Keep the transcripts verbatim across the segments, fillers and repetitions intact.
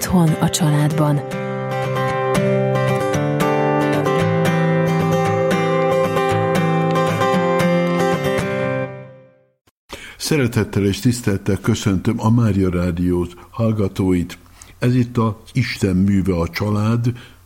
Otthon a családban. Szeretettel és tisztelettel köszöntöm a Mária Rádió hallgatóit. Ez itt az Isten műve a család,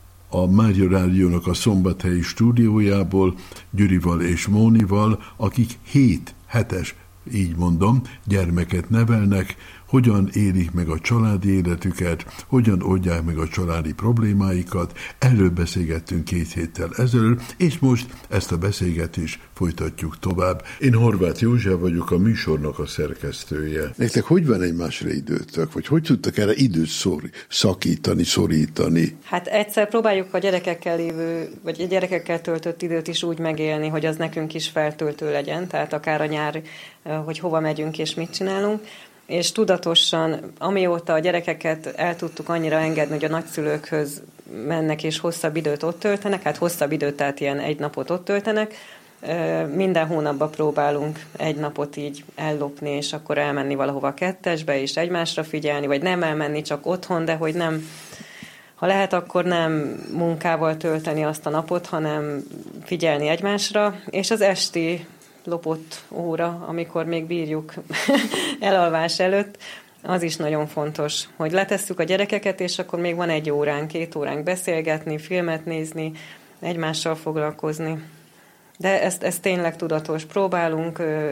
a Mária Rádiónak a szombathelyi stúdiójából, Gyurival és Mónival, akik hét hetes, így mondom, gyermeket nevelnek, hogyan élik meg a családi életüket, hogyan oldják meg a családi problémáikat. Erről beszélgettünk két héttel ezelőtt, és most ezt a beszélgetést folytatjuk tovább. Én Horváth József vagyok, a műsornak a szerkesztője. Nektek hogy van egymásra időtök, vagy hogy tudtak erre időt szor, szakítani, szorítani? Hát egyszer próbáljuk a gyerekekkel lévő, vagy a gyerekekkel töltött időt is úgy megélni, hogy az nekünk is feltöltő legyen, tehát akár a nyár, hogy hova megyünk és mit csinálunk. És tudatosan, amióta a gyerekeket el tudtuk annyira engedni, hogy a nagyszülőkhöz mennek és hosszabb időt ott töltenek, hát hosszabb időt, tehát ilyen egy napot ott töltenek, minden hónapban próbálunk egy napot így ellopni, és akkor elmenni valahova kettesbe, és egymásra figyelni, vagy nem elmenni csak otthon, de hogy nem, ha lehet, akkor nem munkával tölteni azt a napot, hanem figyelni egymásra, és az esti lopott óra, amikor még bírjuk elalvás előtt, az is nagyon fontos, hogy letesszük a gyerekeket, és akkor még van egy óránk, két óránk beszélgetni, filmet nézni, egymással foglalkozni. De ezt, ezt tényleg tudatos. Próbálunk ö,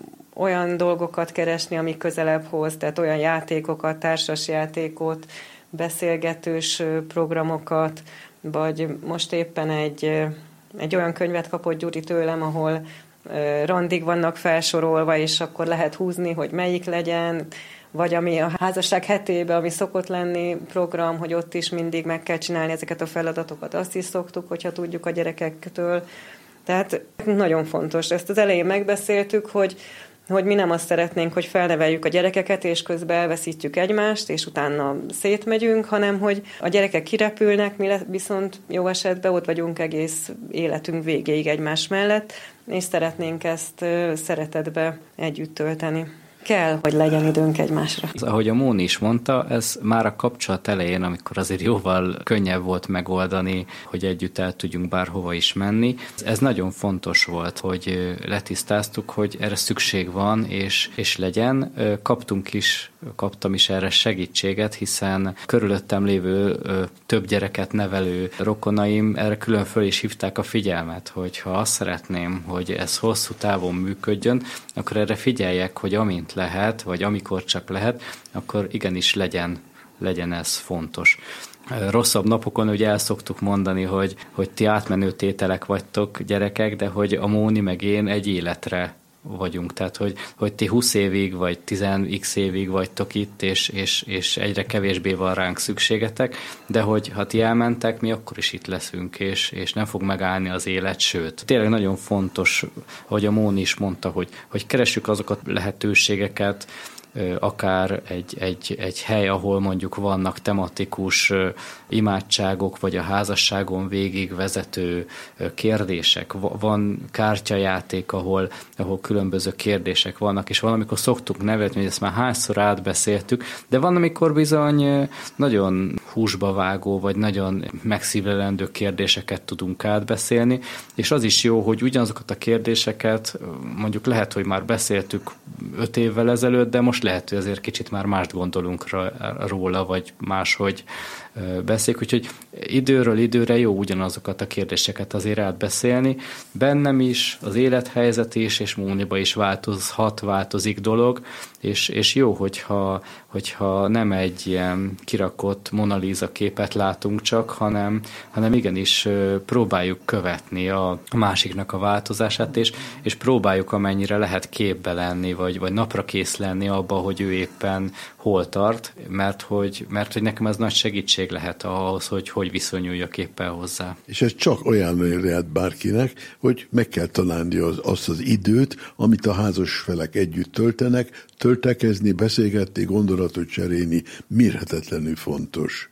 olyan dolgokat keresni, ami közelebb hoz, tehát olyan játékokat, társasjátékot, beszélgetős programokat, vagy most éppen egy, egy olyan könyvet kapott Gyuri tőlem, ahol randig vannak felsorolva, és akkor lehet húzni, hogy melyik legyen, vagy ami a házasság hetében, ami szokott lenni program, hogy ott is mindig meg kell csinálni ezeket a feladatokat, azt is szoktuk, hogyha tudjuk a gyerekektől. Tehát nagyon fontos. Ezt az elején megbeszéltük, hogy, hogy mi nem azt szeretnénk, hogy felneveljük a gyerekeket, és közben elveszítjük egymást, és utána szétmegyünk, hanem hogy a gyerekek kirepülnek, mi viszont jó esetben ott vagyunk egész életünk végéig egymás mellett, és szeretnénk ezt szeretetbe együtt tölteni. Kell, hogy legyen időnk egymásra. Ahogy a Móni is mondta, ez már a kapcsolat elején, amikor azért jóval könnyebb volt megoldani, hogy együtt el tudjunk bárhova is menni. Ez nagyon fontos volt, hogy letisztáztuk, hogy erre szükség van, és, és legyen. Kaptunk is, kaptam is erre segítséget, hiszen körülöttem lévő több gyereket nevelő rokonaim erre külön föl is hívták a figyelmet, hogy ha azt szeretném, hogy ez hosszú távon működjön, akkor erre figyeljek, hogy amint lehet, vagy amikor csak lehet, akkor igenis legyen, legyen ez fontos. Rosszabb napokon ugye el szoktuk mondani, hogy, hogy ti átmenő tételek vagytok gyerekek, de hogy a Móni meg én egy életre vagyunk. Tehát, hogy, hogy ti húsz évig, vagy tíz x évig vagytok itt, és, és, és egyre kevésbé van ránk szükségetek, de hogy ha ti elmentek, mi akkor is itt leszünk, és, és nem fog megállni az élet, sőt. Tényleg nagyon fontos, hogy a Móni is mondta, hogy, hogy keressük azokat lehetőségeket, akár egy, egy, egy hely, ahol mondjuk vannak tematikus imádságok, vagy a házasságon végig vezető kérdések. Van kártyajáték, ahol, ahol különböző kérdések vannak, és valamikor szoktuk nevetni, hogy ezt már hányszor átbeszéltük, de van, amikor bizony nagyon húsba vágó, vagy nagyon megszívlelendő kérdéseket tudunk átbeszélni, és az is jó, hogy ugyanazokat a kérdéseket mondjuk lehet, hogy már beszéltük öt évvel ezelőtt, de most lehet, hogy azért kicsit már mást gondolunk róla, vagy máshogy beszéljük, úgyhogy időről időre jó ugyanazokat a kérdéseket azért átbeszélni. Bennem is, az élethelyzet is, és Móniba is változhat, változik dolog, és, és jó, hogyha, hogyha nem egy ilyen kirakott Mona Lisa képet látunk csak, hanem, hanem igenis próbáljuk követni a másiknak a változását, és, és próbáljuk amennyire lehet képbe lenni, vagy, vagy napra kész lenni abba, hogy ő éppen hol tart, mert hogy, mert hogy nekem ez nagy segítség lehet ahhoz, hogy hogy viszonyuljak éppen hozzá. És ez csak olyan lehet bárkinek, hogy meg kell találni az, azt az időt, amit a házas felek együtt töltenek, töltekezni, beszélgetni, gondolatot cserélni, mérhetetlenül fontos.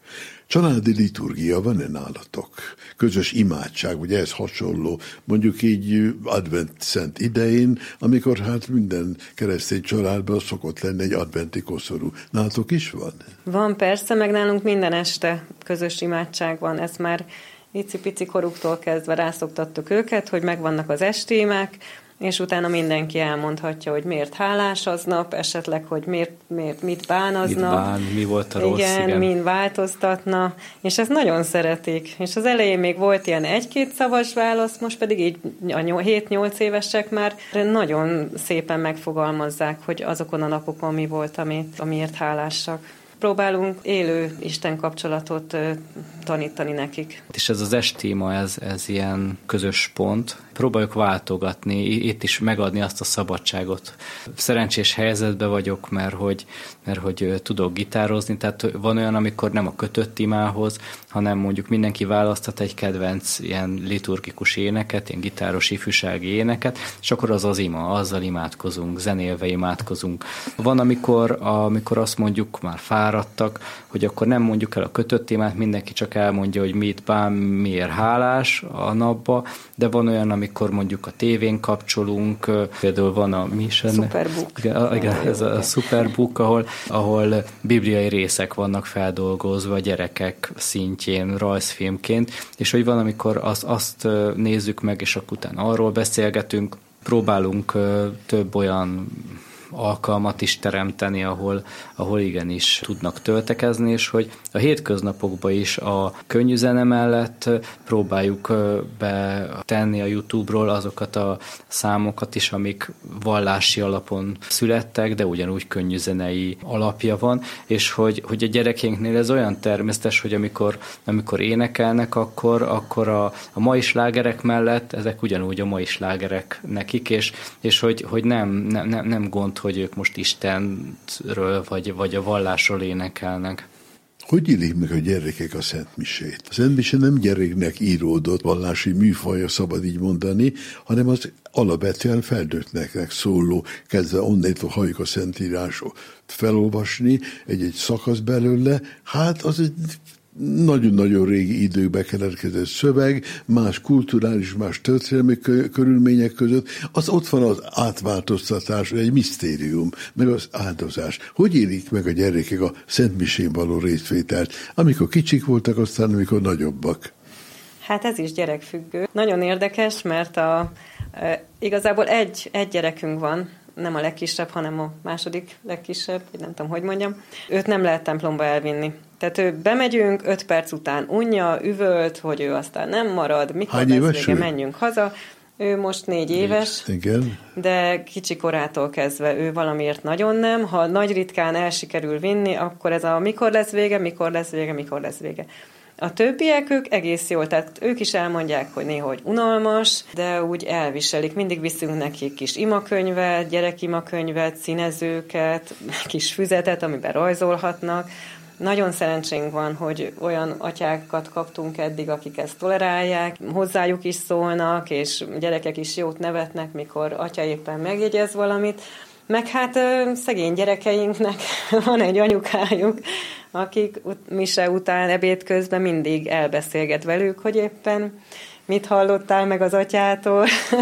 Családi liturgia van-e nálatok? Közös imádság, vagy ehhez hasonló, mondjuk így advent szent idején, amikor hát minden keresztény családban szokott lenni egy adventi koszorú. Nálatok is van? Van persze, meg nálunk minden este közös imádság van. Ez már icipici koruktól kezdve rászoktattuk őket, hogy megvannak az estémák, és utána mindenki elmondhatja, hogy miért hálás aznap, esetleg, hogy miért, miért mit bán aznap. Mit bán, mi volt a rossz, igen. Igen, min változtatna, és ezt nagyon szeretik. És az elején még volt ilyen egy-két szavas válasz, most pedig így a hét-nyolc évesek már nagyon szépen megfogalmazzák, hogy azokon a napokon mi volt, amit, amiért hálásak. Próbálunk élő Isten kapcsolatot tanítani nekik. És ez az estéma, ez, ez ilyen közös pont. Próbáljuk váltogatni, itt is megadni azt a szabadságot. Szerencsés helyzetben vagyok, mert hogy, mert hogy tudok gitározni, tehát van olyan, amikor nem a kötött imához, hanem mondjuk mindenki választhat egy kedvenc ilyen liturgikus éneket, ilyen gitáros ifjúsági éneket, és akkor az az ima, azzal imádkozunk, zenélve imádkozunk. Van, amikor, amikor azt mondjuk, már fáradtak, hogy akkor nem mondjuk el a kötött imát, mindenki csak elmondja, hogy mit bán, miért hálás a napba, de van olyan, amikor mondjuk a tévén kapcsolunk, például van a mi is ennek? Superbook. Igen, igen, ez a Superbook, ahol, ahol bibliai részek vannak feldolgozva a gyerekek szintjén, rajzfilmként, és hogy van, amikor azt, azt nézzük meg, és akkor utána arról beszélgetünk, próbálunk több olyan alkalmat is teremteni, ahol, ahol igenis tudnak töltekezni, és hogy a hétköznapokban is a könnyű zene mellett próbáljuk betenni a YouTube-ról azokat a számokat is, amik vallási alapon születtek, de ugyanúgy könnyű zenei alapja van, és hogy, hogy a gyerekeinknél ez olyan természetes, hogy amikor, amikor énekelnek, akkor, akkor a, a mai slágerek mellett ezek ugyanúgy a mai slágerek nekik, és, és hogy, hogy nem, nem, nem, nem gond, hogy ők most Istenről vagy, vagy a vallásról énekelnek. Hogy élik meg a gyerekek a Szent Misét? A Szent Mise nem gyereknek íródott vallási műfaja, szabad így mondani, hanem az alapvetően felnőttnek szóló, kezdve onnétól halljuk a Szentírásot felolvasni, egy-egy szakasz belőle, hát az egy nagyon-nagyon régi időkbe keletkezett szöveg, más kulturális, más történelmi körülmények között, az ott van az átváltoztatás, egy misztérium, meg az áldozás. Hogy élik meg a gyerekek a Szent Misén való részvételt, amikor kicsik voltak, aztán amikor nagyobbak? Hát ez is gyerekfüggő. Nagyon érdekes, mert a, e, igazából egy, egy gyerekünk van, nem a legkisebb, hanem a második legkisebb, nem tudom, hogy mondjam. Őt nem lehet templomba elvinni. Tehát ő bemegyünk, öt perc után unja, üvölt, hogy ő aztán nem marad, mikor lesz vége, menjünk haza. Ő most négy éves, igen. De kicsi korától kezdve ő valamiért nagyon nem. Ha nagy ritkán el sikerül vinni, akkor ez a mikor lesz vége, mikor lesz vége, mikor lesz vége. A többiek, ők egész jól, tehát ők is elmondják, hogy néha hogy unalmas, de úgy elviselik. Mindig viszünk nekik kis imakönyvet, gyerekimakönyvet, színezőket, kis füzetet, amiben rajzolhatnak. Nagyon szerencsénk van, hogy olyan atyákat kaptunk eddig, akik ezt tolerálják, hozzájuk is szólnak, és gyerekek is jót nevetnek, mikor atya éppen megjegyez valamit. Meg hát szegény gyerekeinknek van egy anyukájuk, akik mise után, ebéd közben mindig elbeszélget velük, hogy éppen mit hallottál meg az atyától,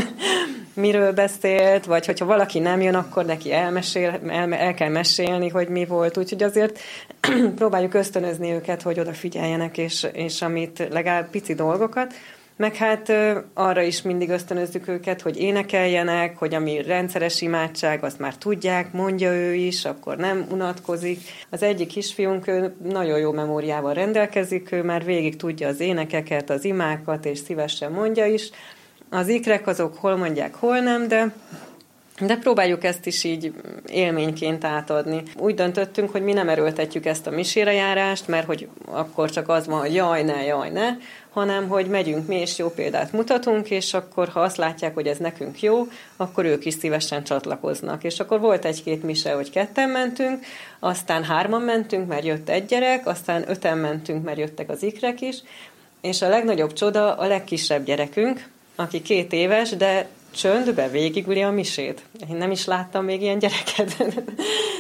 miről beszélt, vagy hogyha valaki nem jön, akkor neki elmesél, el, el kell mesélni, hogy mi volt. Úgyhogy azért próbáljuk ösztönözni őket, hogy odafigyeljenek, és, és amit legalább pici dolgokat. Meg hát arra is mindig ösztönözzük őket, hogy énekeljenek, hogy ami rendszeres imádság, azt már tudják, mondja ő is, akkor nem unatkozik. Az egyik kisfiunk ő nagyon jó memóriával rendelkezik, ő már végig tudja az énekeket, az imákat, és szívesen mondja is. Az ikrek azok hol mondják, hol nem, de... De próbáljuk ezt is így élményként átadni. Úgy döntöttünk, hogy mi nem erőltetjük ezt a misére járást, mert hogy akkor csak az van, hogy jaj, ne, jaj, ne, hanem hogy megyünk mi, és jó példát mutatunk, és akkor, ha azt látják, hogy ez nekünk jó, akkor ők is szívesen csatlakoznak. És akkor volt egy-két mise, hogy ketten mentünk, aztán hárman mentünk, mert jött egy gyerek, aztán öten mentünk, mert jöttek az ikrek is, és a legnagyobb csoda a legkisebb gyerekünk, aki két éves, de csöndbe végigüli a misét. Én nem is láttam még ilyen gyereket.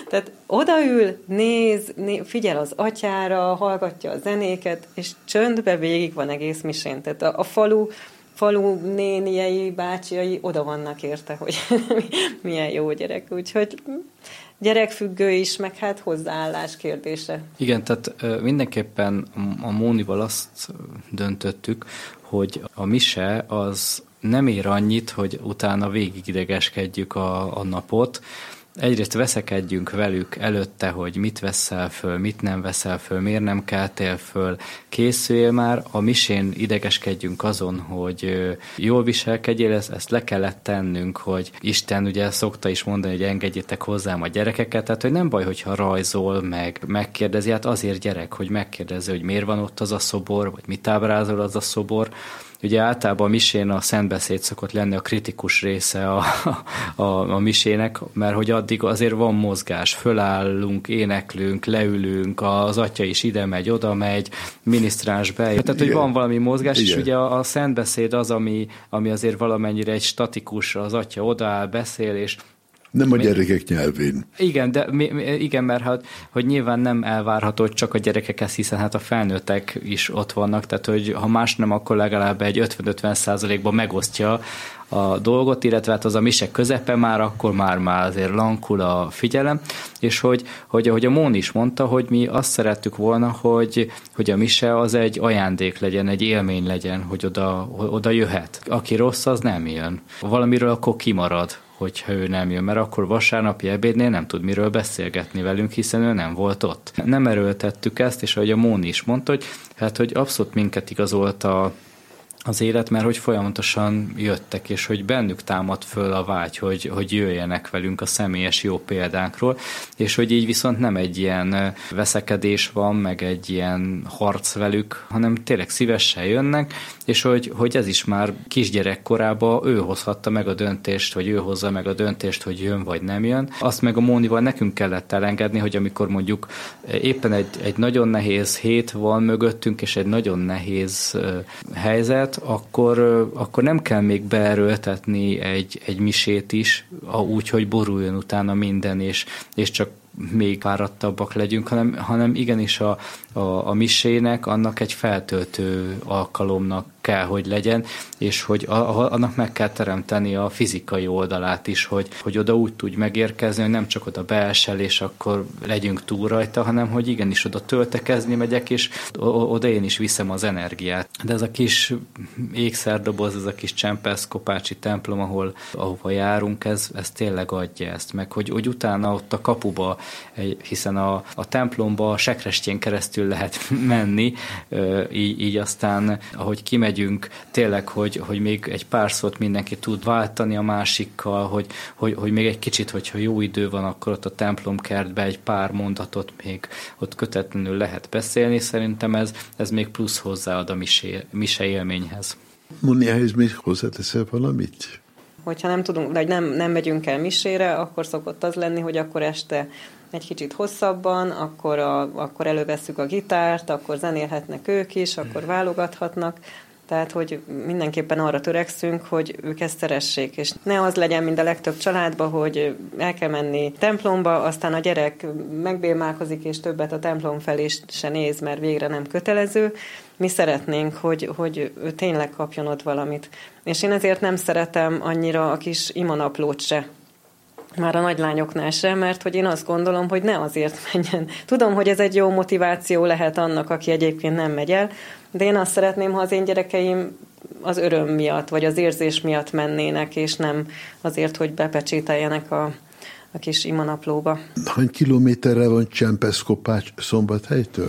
Tehát odaül, néz, néz, figyel az atyára, hallgatja a zenéket, és csöndbe végig van egész misén. Tehát a, a falu, falu néniei, bácsiai oda vannak érte, hogy milyen jó gyerek. Úgyhogy gyerekfüggő is, meg hát hozzáállás kérdése. Igen, tehát mindenképpen a Mónival azt döntöttük, hogy a mise az nem ér annyit, hogy utána végig idegeskedjük a, a napot. Egyrészt veszekedjünk velük előtte, hogy mit veszel föl, mit nem veszel föl, miért nem keltél föl, készüljél már, a misén idegeskedjünk azon, hogy jól viselkedjél, ezt, ezt le kellett tennünk, hogy Isten ugye szokta is mondani, hogy engedjétek hozzám a gyerekeket, tehát hogy nem baj, hogyha rajzol, meg megkérdezi, hát azért gyerek, hogy megkérdezi, hogy miért van ott az a szobor, vagy mit ábrázol az a szobor. Ugye általában a misén a szentbeszéd szokott lenni a kritikus része a, a, a misének, mert hogy addig azért van mozgás, fölállunk, éneklünk, leülünk, az atya is ide megy, oda megy, minisztráns bejön. Tehát, hogy van valami mozgás, igen. És ugye a, a szentbeszéd az, ami, ami azért valamennyire egy statikus, az atya odaáll, beszél, és nem a gyerekek nyelvén. Igen, de igen, mert hát, hogy nyilván nem elvárható, hogy csak a gyerekek ezt, hiszen hát a felnőttek is ott vannak, tehát hogy ha más nem, akkor legalább egy ötven-ötven százalékban megosztja a dolgot, illetve hát az a mise közepe már, akkor már, már azért lankul a figyelem, és hogy, hogy ahogy a Móni is mondta, hogy mi azt szerettük volna, hogy, hogy a mise az egy ajándék legyen, egy élmény legyen, hogy oda, oda jöhet. Aki rossz, az nem jön. Valamiről akkor kimarad, hogyha ő nem jön, mert akkor vasárnapi ebédnél nem tud miről beszélgetni velünk, hiszen ő nem volt ott. Nem erőltettük ezt, és ahogy a Móni is mondta, hogy hát, hogy abszolút minket igazolta az élet, mert hogy folyamatosan jöttek, és hogy bennük támad föl a vágy, hogy, hogy jöjjenek velünk a személyes jó példánkról, és hogy így viszont nem egy ilyen veszekedés van, meg egy ilyen harc velük, hanem tényleg szívesen jönnek, és hogy, hogy ez is már kisgyerek korában ő hozhatta meg a döntést, vagy ő hozza meg a döntést, hogy jön vagy nem jön. Azt meg a Mónival nekünk kellett elengedni, hogy amikor mondjuk éppen egy, egy nagyon nehéz hét van mögöttünk, és egy nagyon nehéz helyzet, Akkor, akkor nem kell még beerőltetni egy, egy misét is, úgy, hogy boruljon utána minden, és, és csak még fáradtabbak legyünk, hanem, hanem igenis a, a, a misének annak egy feltöltő alkalomnak kell, hogy legyen, és hogy a, a, annak meg kell teremteni a fizikai oldalát is, hogy, hogy oda úgy tudj megérkezni, hogy nem csak oda beesel, és akkor legyünk túl rajta, hanem hogy igenis oda töltekezni megyek, és oda én is viszem az energiát. De ez a kis ékszerdoboz, ez a kis Csempeszkopácsi templom, ahol, ahova járunk, ez, ez tényleg adja ezt, meg hogy, hogy utána ott a kapuba, hiszen a, a templomba a sekrestjén keresztül lehet menni, így, így aztán, ahogy kimegyünk, tényleg, hogy, hogy még egy pár szót mindenki tud váltani a másikkal, hogy, hogy, hogy még egy kicsit, hogyha jó idő van, akkor ott a templomkertben egy pár mondatot még ott kötetlenül lehet beszélni. Szerintem ez, ez még plusz hozzáad a mise, mise élményhez. Móni, ehhez még hozzáteszel valamit? Hogyha nem tudunk, vagy nem, nem megyünk el misére, akkor szokott az lenni, hogy akkor este egy kicsit hosszabban, akkor, a, akkor elővesszük a gitárt, akkor zenélhetnek ők is, akkor válogathatnak. Tehát, hogy mindenképpen arra törekszünk, hogy ők ezt szeressék, és ne az legyen, mint a legtöbb családban, hogy el kell menni templomba, aztán a gyerek megbélmálkozik, és többet a templom felé se néz, mert végre nem kötelező. Mi szeretnénk, hogy, hogy ő tényleg kapjon ott valamit. És én ezért nem szeretem annyira a kis imanaplót se. Már a nagylányoknál sem, mert hogy én azt gondolom, hogy ne azért menjen. Tudom, hogy ez egy jó motiváció lehet annak, aki egyébként nem megy el, de én azt szeretném, ha az én gyerekeim az öröm miatt, vagy az érzés miatt mennének, és nem azért, hogy bepecsételjenek a, a kis imanaplóba. Hány kilométerre van Csempeszkopács Szombathelytől?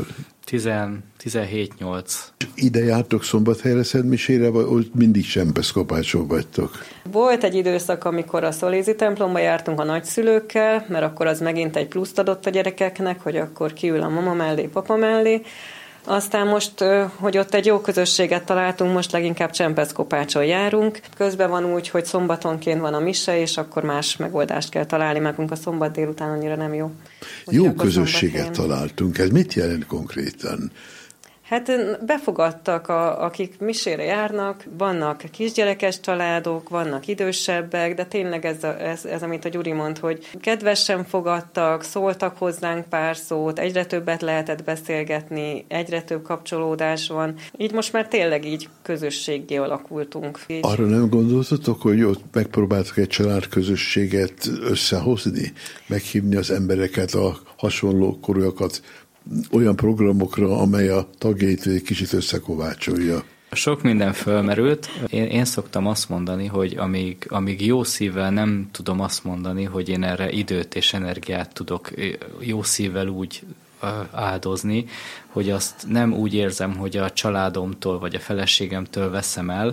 tizenhét nyolc. Ide jártok Szombathelyre szentmisére, vagy ott mindig Csempeszkopácson vagytok? Volt egy időszak, amikor a Szolézi templomba jártunk a nagyszülőkkel, mert akkor az megint egy pluszt adott a gyerekeknek, hogy akkor kiül a mama mellé, papa mellé. Aztán most, hogy ott egy jó közösséget találtunk, most leginkább Csempeszkopácson járunk. Közben van úgy, hogy szombatonként van a mise, és akkor más megoldást kell találni, mert a szombat délután annyira nem jó. Jó közösséget találtunk. Ez mit jelent konkrétan? Hát befogadtak, a, akik misére járnak, vannak kisgyerekes családok, vannak idősebbek, de tényleg ez, a, ez, ez amit a Gyuri mond, hogy kedvesen fogadtak, szóltak hozzánk pár szót, egyre többet lehetett beszélgetni, egyre több kapcsolódás van. Így most már tényleg így közösséggé alakultunk. Így. Arra nem gondoltatok, hogy ott megpróbáltak egy családközösséget összehozni, meghívni az embereket, a hasonló korúakat olyan programokra, amely a tagjait egy kicsit összekovácsolja? Sok minden fölmerült. Én, én szoktam azt mondani, hogy amíg, amíg jó szívvel nem tudom azt mondani, hogy én erre időt és energiát tudok jó szívvel úgy áldozni, hogy azt nem úgy érzem, hogy a családomtól vagy a feleségemtől veszem el,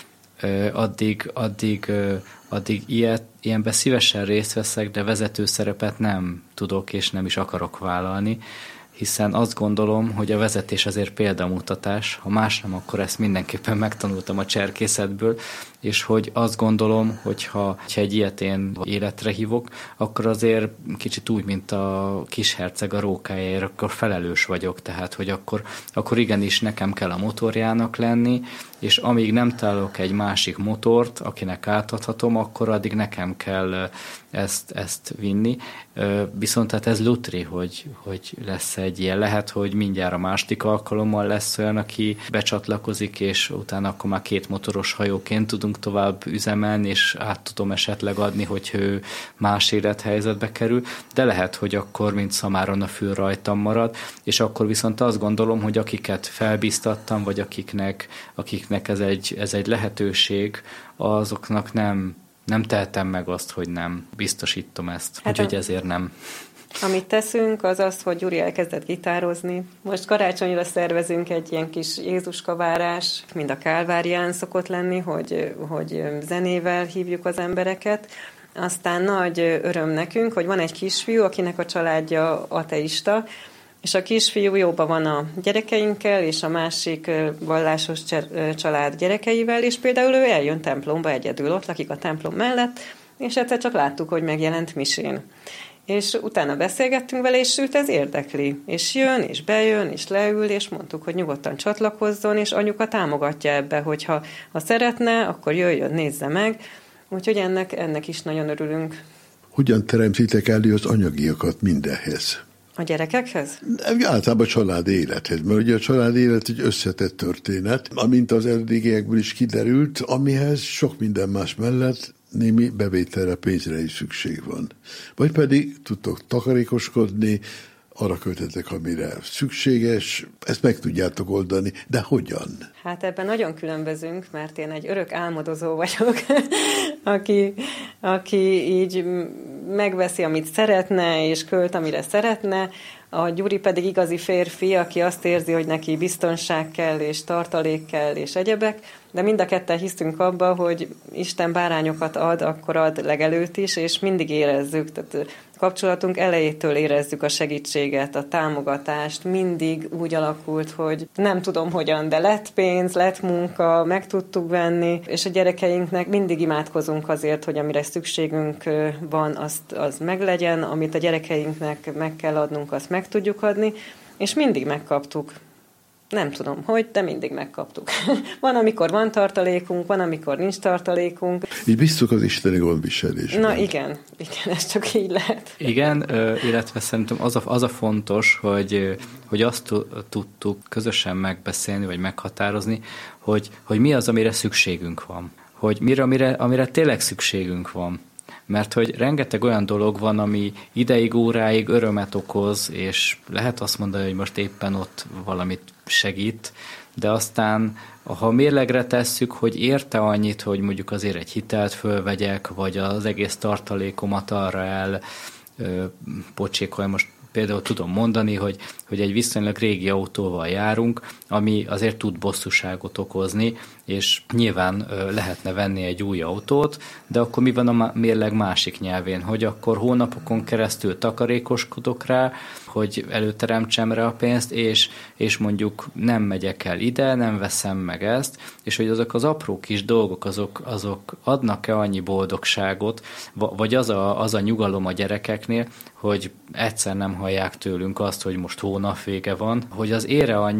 addig, addig, addig ilyet, ilyenben szívesen részt veszek, de vezető szerepet nem tudok és nem is akarok vállalni, hiszen azt gondolom, hogy a vezetés azért példamutatás, ha más nem, akkor ezt mindenképpen megtanultam a cserkészetből, és hogy azt gondolom, hogyha, hogyha egy ilyet én életre hívok, akkor azért kicsit úgy, mint a kisherceg a rókájáért, akkor felelős vagyok, tehát, hogy akkor, akkor igenis nekem kell a motorjának lenni, és amíg nem találok egy másik motort, akinek átadhatom, akkor addig nekem kell ezt, ezt vinni. Viszont hát ez lutri, hogy, hogy lesz egy ilyen. Lehet, hogy mindjárt a második alkalommal lesz olyan, aki becsatlakozik, és utána akkor már két motoros hajóként tudunk tovább üzemelni, és át tudom esetleg adni, hogy ő más élethelyzetbe kerül, de lehet, hogy akkor, mint szamáron a fül rajtam marad, és akkor viszont azt gondolom, hogy akiket felbíztattam, vagy akiknek, akiknek ez egy, ez egy lehetőség, azoknak nem, nem tehetem meg azt, hogy nem biztosítom ezt. Hát úgyhogy ezért nem. Amit teszünk, az az, hogy Gyuri elkezdett gitározni. Most karácsonyra szervezünk egy ilyen kis Jézuskavárás, mind a Kálvárián szokott lenni, hogy, hogy zenével hívjuk az embereket. Aztán nagy öröm nekünk, hogy van egy kisfiú, akinek a családja ateista, és a kisfiú jóban van a gyerekeinkkel, és a másik vallásos család gyerekeivel, és például ő eljön templomba egyedül, ott lakik a templom mellett, és egyszer csak láttuk, hogy megjelent misén. És utána beszélgettünk vele, és őt ez érdekli. És jön, és bejön, és leül, és mondtuk, hogy nyugodtan csatlakozzon, és anyuka támogatja ebbe, hogyha ha szeretne, akkor jöjjön, nézze meg. Úgyhogy ennek, ennek is nagyon örülünk. Hogyan teremtitek elő az anyagiakat mindenhez? A gyerekekhez? Általában a család élethez, mert ugye a család élet egy összetett történet, amint az eddigiekből is kiderült, amihez sok minden más mellett némi bevételre, pénzre is szükség van. Vagy pedig tudtok takarékoskodni, arra költetek, amire szükséges, ezt meg tudjátok oldani, de hogyan? Hát ebben nagyon különbözünk, mert én egy örök álmodozó vagyok, aki, aki így megveszi, amit szeretne, és költ, amire szeretne. A Gyuri pedig igazi férfi, aki azt érzi, hogy neki biztonság kell, és tartalék kell, és egyebek, de mind a ketten hiszünk abba, hogy Isten bárányokat ad, akkor ad legelőtt is, és mindig érezzük, tehát a kapcsolatunk elejétől érezzük a segítséget, a támogatást, mindig úgy alakult, hogy nem tudom hogyan, de lett pénz, lett munka, meg tudtuk venni, és a gyerekeinknek mindig imádkozunk azért, hogy amire szükségünk van, azt, az meglegyen, amit a gyerekeinknek meg kell adnunk, azt meg tudjuk adni, és mindig megkaptuk. Nem tudom, hogy, de mindig megkaptuk. Van, amikor van tartalékunk, van, amikor nincs tartalékunk. Így biztos az isteni gondviselésben. Na igen, igen, ez csak így lehet. Igen, illetve szerintem az a, az a fontos, hogy, hogy azt tudtuk közösen megbeszélni, vagy meghatározni, hogy, hogy mi az, amire szükségünk van. Hogy mire, amire, amire tényleg szükségünk van. Mert hogy rengeteg olyan dolog van, ami ideig, óráig örömet okoz, és lehet azt mondani, hogy most éppen ott valamit segít, de aztán, ha mérlegre tesszük, hogy érte annyit, hogy mondjuk azért egy hitelt fölvegyek, vagy az egész tartalékomat arra el pocsékolja, most például tudom mondani, hogy, hogy egy viszonylag régi autóval járunk, ami azért tud bosszúságot okozni, és nyilván lehetne venni egy új autót, de akkor mi van a mérleg másik nyelvén, hogy akkor hónapokon keresztül takarékoskodok rá, hogy előteremtsem rá a pénzt, és, és mondjuk nem megyek el ide, nem veszem meg ezt, és hogy azok az apró kis dolgok, azok, azok adnak-e annyi boldogságot, vagy az a, az a nyugalom a gyerekeknél, hogy egyszer nem hallják tőlünk azt, hogy most hónap vége van, hogy az ére annyit,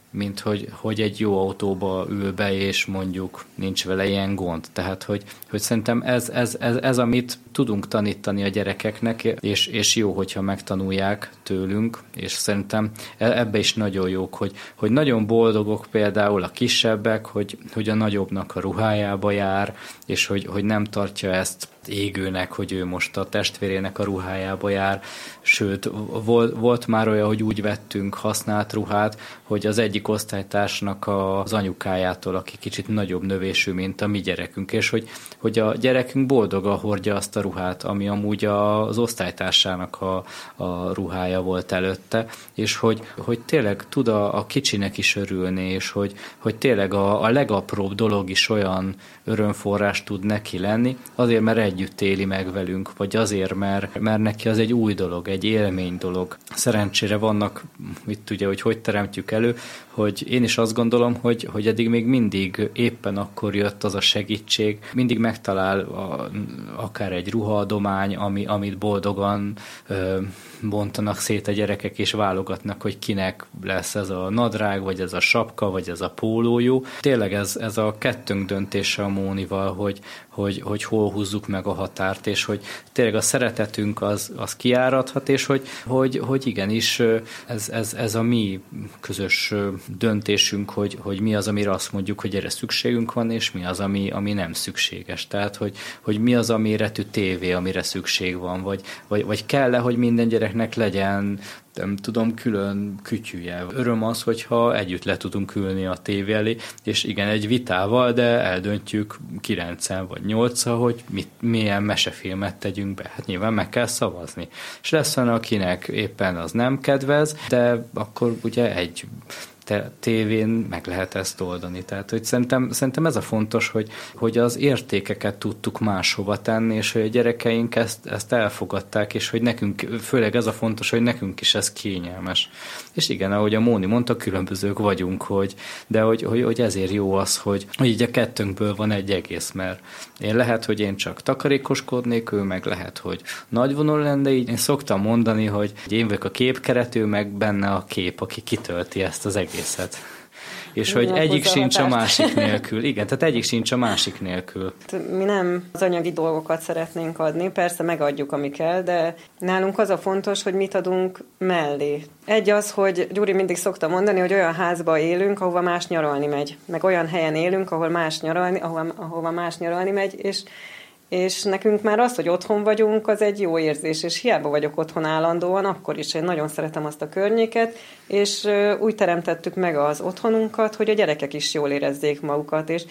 mint hogy, hogy egy jó autóba ül be, és mondjuk nincs vele ilyen gond. Tehát, hogy, hogy szerintem ez, ez, ez, ez, amit tudunk tanítani a gyerekeknek, és, és jó, hogyha megtanulják tőlünk, és szerintem ebbe is nagyon jók, hogy, hogy nagyon boldogok például a kisebbek, hogy, hogy a nagyobbnak a ruhájába jár, és hogy, hogy nem tartja ezt égőnek, hogy ő most a testvérének a ruhájába jár, sőt, volt, volt már olyan, hogy úgy vettünk használt ruhát, hogy az egyik osztálytársnak az anyukájától, aki kicsit nagyobb növésű, mint a mi gyerekünk, és hogy, hogy a gyerekünk boldogan hordja azt a ruhát, ami amúgy az osztálytársának a, a ruhája volt előtte, és hogy, hogy tényleg tud a, a kicsinek is örülni, és hogy, hogy tényleg a, a legapróbb dolog is olyan örömforrás tud neki lenni, azért, mert együtt éli meg velünk, vagy azért, mert, mert neki az egy új dolog, egy élmény dolog. Szerencsére vannak, mit tudja, hogy hogy teremtjük elő, hogy én is azt gondolom, hogy, hogy eddig még mindig éppen akkor jött az a segítség, mindig megtalál a, akár egy ruhaadomány, ami, amit boldogan ö, bontanak szét a gyerekek, és válogatnak, hogy kinek lesz ez a nadrág, vagy ez a sapka, vagy ez a pólójú. Tényleg ez, ez a kettőnk döntése a Mónival, hogy, hogy, hogy hol húzzuk meg a határt, és hogy tényleg a szeretetünk az, az kiáradhat, és hogy, hogy, hogy igenis ez, ez, ez a mi közös döntésünk, hogy, hogy mi az, amire azt mondjuk, hogy erre szükségünk van, és mi az, ami, ami nem szükséges. Tehát, hogy, hogy mi az a méretű tévé, amire szükség van, vagy, vagy, vagy kell-e, hogy minden gyereknek legyen, nem tudom, külön kütyűje. Öröm az, hogyha együtt le tudunk ülni a tévé elé, és igen, egy vitával, de eldöntjük kilencen vagy nyolccal, hogy mit, milyen mesefilmet tegyünk be. Hát nyilván meg kell szavazni. És lesz olyan, akinek éppen az nem kedvez, de akkor ugye egy te, tévén meg lehet ezt oldani. Tehát, hogy szerintem, szerintem ez a fontos, hogy, hogy az értékeket tudtuk máshova tenni, és hogy a gyerekeink ezt, ezt elfogadták, és hogy nekünk, főleg ez a fontos, hogy nekünk is ez kényelmes. És igen, ahogy a Móni mondta, különbözők vagyunk, hogy, de hogy, hogy, hogy ezért jó az, hogy, hogy így a kettőnkből van egy egész, mert én lehet, hogy én csak takarékoskodnék, ő meg lehet, hogy nagyvonul lenne, de így én szoktam mondani, hogy én vagyok a képkerető, meg benne a kép, aki kitölti ezt az egész. És hogy egyik sincs a másik nélkül. Igen, tehát egyik sincs a másik nélkül. Mi nem az anyagi dolgokat szeretnénk adni, persze megadjuk, ami kell, de nálunk az a fontos, hogy mit adunk mellé. Egy az, hogy Gyuri mindig szokta mondani, hogy olyan házba élünk, ahova más nyaralni megy. Meg olyan helyen élünk, ahol más nyaralni, ahova, ahova más nyaralni megy, és És nekünk már az, hogy otthon vagyunk, az egy jó érzés, és hiába vagyok otthon állandóan, akkor is én nagyon szeretem azt a környéket, és úgy teremtettük meg az otthonunkat, hogy a gyerekek is jól érezzék magukat, és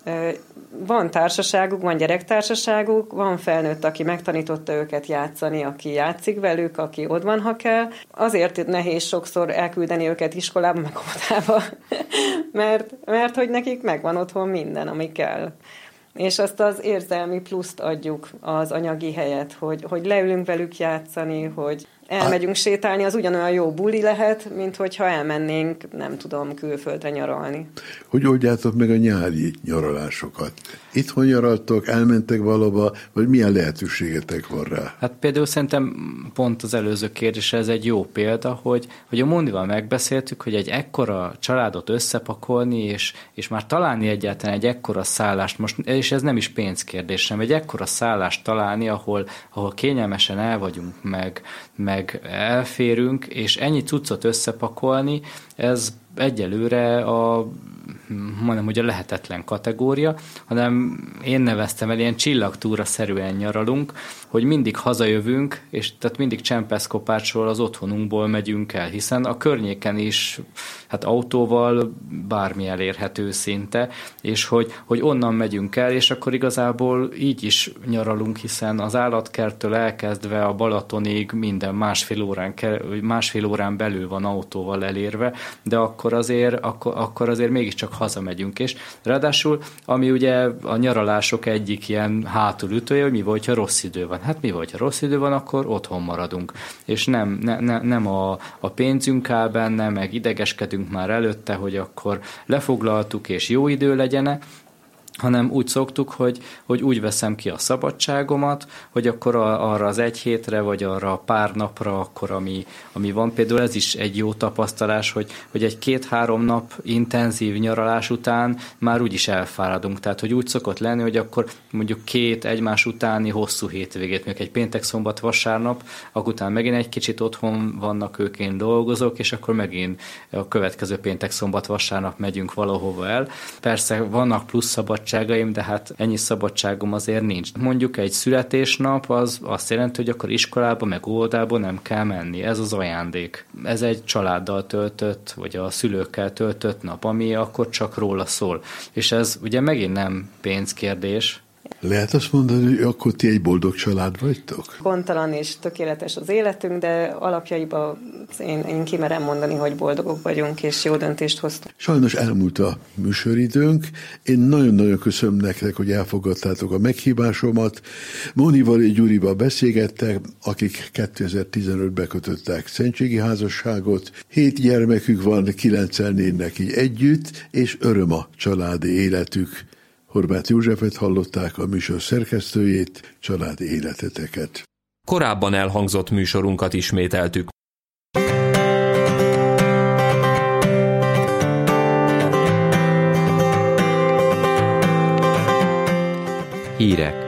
van társaságuk, van gyerektársaságuk, van felnőtt, aki megtanította őket játszani, aki játszik velük, aki ott van, ha kell. Azért nehéz sokszor elküldeni őket iskolába, meg óvodába, mert, mert hogy nekik megvan otthon minden, ami kell. És azt az érzelmi pluszt adjuk az anyagi helyet, hogy, hogy leülünk velük játszani, hogy elmegyünk sétálni, az ugyanolyan jó buli lehet, mint hogyha elmennénk, nem tudom, külföldre nyaralni. Hogy oldjátok meg a nyári nyaralásokat? Itthon nyaraltok, elmentek valahova, vagy milyen lehetőségetek van rá? Hát például szerintem pont az előző kérdés, ez egy jó példa, hogy, hogy a Mónival megbeszéltük, hogy egy ekkora családot összepakolni, és, és már találni egyáltalán egy ekkora szállást, most, és ez nem is pénzkérdés, sem, egy ekkora szállást találni, ahol, ahol kényelmesen el vagyunk, meg, meg elférünk, és ennyi cuccot összepakolni, ez egyelőre a mondom, hogy a lehetetlen kategória, hanem én neveztem el, ilyen csillagtúra-szerűen nyaralunk, hogy mindig hazajövünk, és tehát mindig Csempeszkopácsról az otthonunkból megyünk el, hiszen a környéken is hát autóval bármi elérhető szinte, és hogy, hogy onnan megyünk el, és akkor igazából így is nyaralunk, hiszen az állatkerttől elkezdve a Balatonig minden másfél órán, másfél órán belül van autóval elérve, de akkor azért, akkor, akkor azért mégiscsak hazamegyünk, és ráadásul, ami ugye a nyaralások egyik ilyen hátulütője, hogy mi volt, ha rossz idő van. Hát mi volt, ha rossz idő van, akkor otthon maradunk. És nem, ne, ne, nem a, a pénzünk áll benne, meg idegeskedünk már előtte, hogy akkor lefoglaltuk, és jó idő legyene, hanem úgy szoktuk, hogy, hogy úgy veszem ki a szabadságomat, hogy akkor a, arra az egy hétre, vagy arra a pár napra, akkor ami, ami van. Például ez is egy jó tapasztalás, hogy, hogy egy két-három nap intenzív nyaralás után már úgyis elfáradunk. Tehát, hogy úgy szokott lenni, hogy akkor mondjuk két egymás utáni hosszú hétvégét, mondjuk egy péntek, szombat, vasárnap, akkor utána megint egy kicsit otthon vannak, ők, én dolgozok, és akkor megint a következő péntek, szombat, vasárnap megyünk valahova el. Persze vannak plusz szabadságaim, de hát ennyi szabadságom azért nincs. Mondjuk egy születésnap az azt jelenti, hogy akkor iskolába, meg óvodába nem kell menni. Ez az ajándék. Ez egy családdal töltött, vagy a szülőkkel töltött nap, ami akkor csak róla szól. És ez ugye megint nem pénzkérdés. Lehet azt mondani, hogy akkor ti egy boldog család vagytok? Gondtalan és tökéletes az életünk, de alapjaiban én, én kimerem mondani, hogy boldogok vagyunk, és jó döntést hoztunk. Sajnos elmúlt a műsoridőnk. Én nagyon-nagyon köszönöm nektek, hogy elfogadtátok a meghívásomat. Mónival és Gyurival beszélgettek, akik kétezer-tizenötben kötöttek szentségi házasságot. Hét gyermekük van, kilencen élnek így együtt, és öröm a családi életük. Horváth Józsefet hallották, a műsor szerkesztőjét, családi életeteket. Korábban elhangzott műsorunkat ismételtük. Hírek.